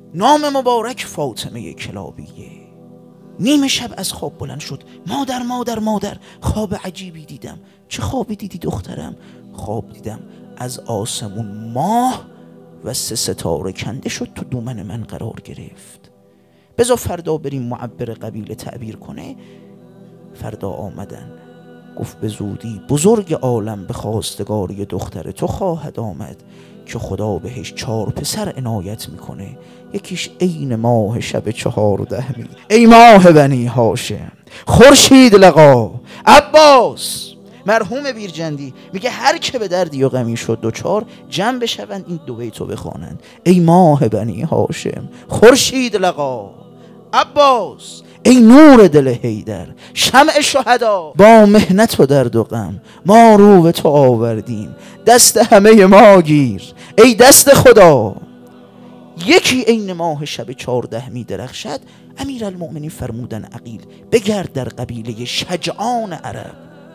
نام مبارک فاطمه کلابیه. نیمه شب از خواب بلند شد. مادر مادر مادر، خواب عجیبی دیدم. چه خوابی دیدی دخترم؟ خواب دیدم از آسمون ماه و 3 ستاره کنده شد تو دومن من قرار گرفت. بذار فردا بریم معبر قبیله تعبیر کنه. فردا آمدن. گفت به زودی بزرگ عالم به خواستگاری دختر تو خواهد آمد که خدا بهش 4 پسر عنایت میکنه. یکیش عین ماه شب 14 ای ماه بنی هاشم، خورشید لقا. عباس مرحوم بیرجندی میگه هر که به دردی و غمی شد دوچار جمع بشوند این 2 بیتو بخوانند. ای ماه بنی هاشم، خورشید لقا. عباس ای نور دل حیدر، شمع شهدا. با محنت و درد و غم ما رو به تو آوردیم، دست همه ما گیر ای دست خدا. یکی عین ماه شب 14 می درخشد. امیرالمؤمنین فرمودن عقیل بگرد در قبیله شجعان عرب،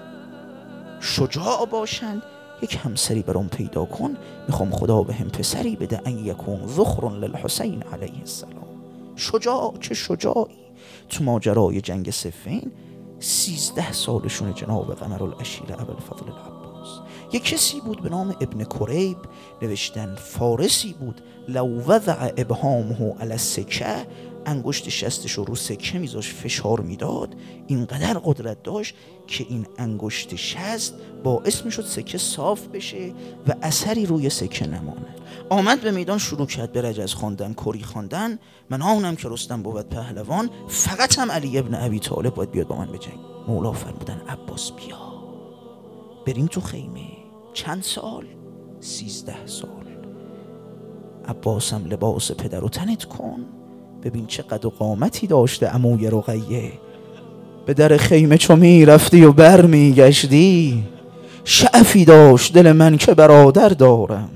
شجاع باشند، یک همسری برام پیدا کن. میخوام خدا به هم پسری بده. ان یکون ذخر للحسین علیه السلام. شجاع چه شجاعی. تو ماجرای جنگ صفین 13 سالشون جناب قمرالعشیر ابوالفضل العباس. یک کسی بود به نام ابن کریب، نوشتن فارسی بود. لو وضع ابهامه علی السکه، انگشت شستش رو سکه میذاش فشار میداد، اینقدر قدرت داشت که این انگشت شست باعث میشد سکه صاف بشه و اثری روی سکه نمانه. آمد به میدان شروع کرد به رجز خواندن، کری خواندن. من آنم که رستم بود پهلوان، فقط هم علی ابن ابی طالب باید بیاد با من به جنگ. مولا فرمودن عباس بیا بریم تو خیمه. چند سال؟ 13 سال. عباسم لباس پدر رو تنت کن، ببین چه قد و قامتی داشته عموی رقیه. به در خیمه چو می رفتی و بر می گشتی، شعفی داشت دل من که برادر دارم.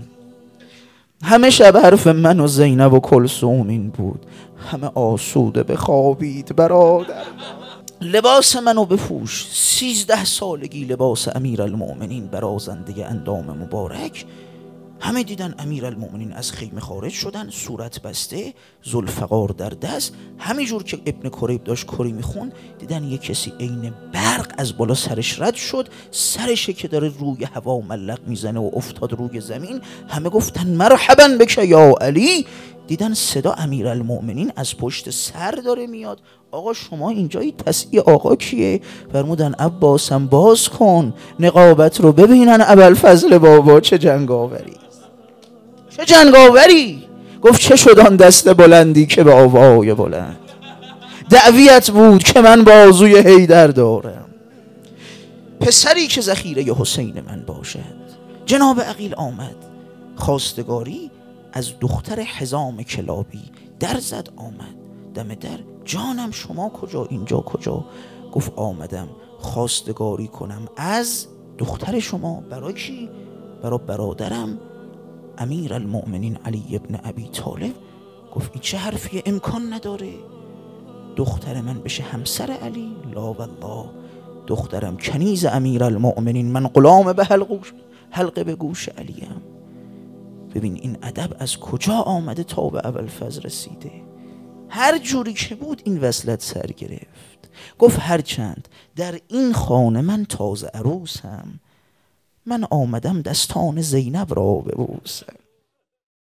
همه شب حرف من و زینب و کلثوم این بود، همه آسوده بخوابید برادر. لباس منو بپوش. 13 سالگی لباس امیرالمؤمنین برازنده اندام مبارک. همه دیدن امیرالمؤمنین از خیمه خارج شدن، صورت بسته، ذوالفقار در دست. همینجور که ابن کریب داشت کری میخون، دیدن یک کسی عین برق از بالا سرش رد شد، سرشه که داره روی هوا ملق میزنه و افتاد روی زمین. همه گفتن مرحبا بک یا علی. دیدن صدا امیرالمؤمنین از پشت سر داره میاد. آقا شما اینجایید، پس ای آقا کیه؟ فرمودن عباسم باز کن نقابت رو ببینن ابوالفضل بابا چه جنگاوری، چه جنگاوری. گفت چه شد آن دست بلندی که به آوای بلند، دعویت بود که من بازوی حیدر دارم، پسری که ذخیره حسین من باشد. جناب عقیل آمد خواستگاری از دختر حزام کلابی. در زد آمد دم در. جانم شما کجا؟ اینجا کجا؟ گفت آمدم خواستگاری کنم از دختر شما. برای کی؟ برای برادرم امیرالمؤمنین علی ابن ابی طالب. گفت این چه حرفیه؟ امکان نداره دختر من بشه همسر علی. لا والله دخترم کنیز امیرالمؤمنین، من غلام به حلقه به گوش علیم. ببین این ادب از کجا آمده تا به ابوالفضل رسیده. هر جوری که بود این وصلت سر گرفت. گفت هرچند در این خانه من تازه عروسم، من آمدم دستان زینب را ببوسم.